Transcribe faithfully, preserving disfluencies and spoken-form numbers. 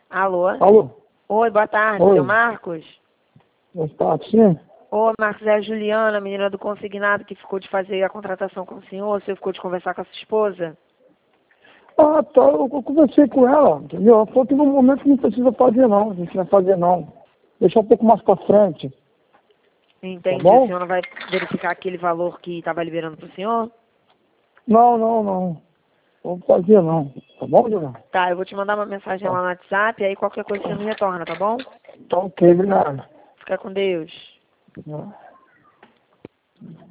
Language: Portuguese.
Alô? Alô? Oi, boa tarde, Oi. seu Marcos? Boa tarde, sim. Ô, Marcos, é a Juliana, a menina do consignado que ficou de fazer a contratação com o senhor. O senhor ficou de conversar com a sua esposa? Ah, tá, eu eu conversei com ela, entendeu? Ela falou que no momento não precisa fazer não, a gente não vai fazer não. Deixa um pouco mais pra frente, Entendi. tá O bom? senhor não vai verificar aquele valor que estava liberando para o senhor? Não, não, não. Vamos fazer não, tá bom, Juliana? Tá, eu vou te mandar uma mensagem lá no WhatsApp, aí qualquer coisa você me retorna, tá bom? Tá ok, obrigado. Fica com Deus. Tá.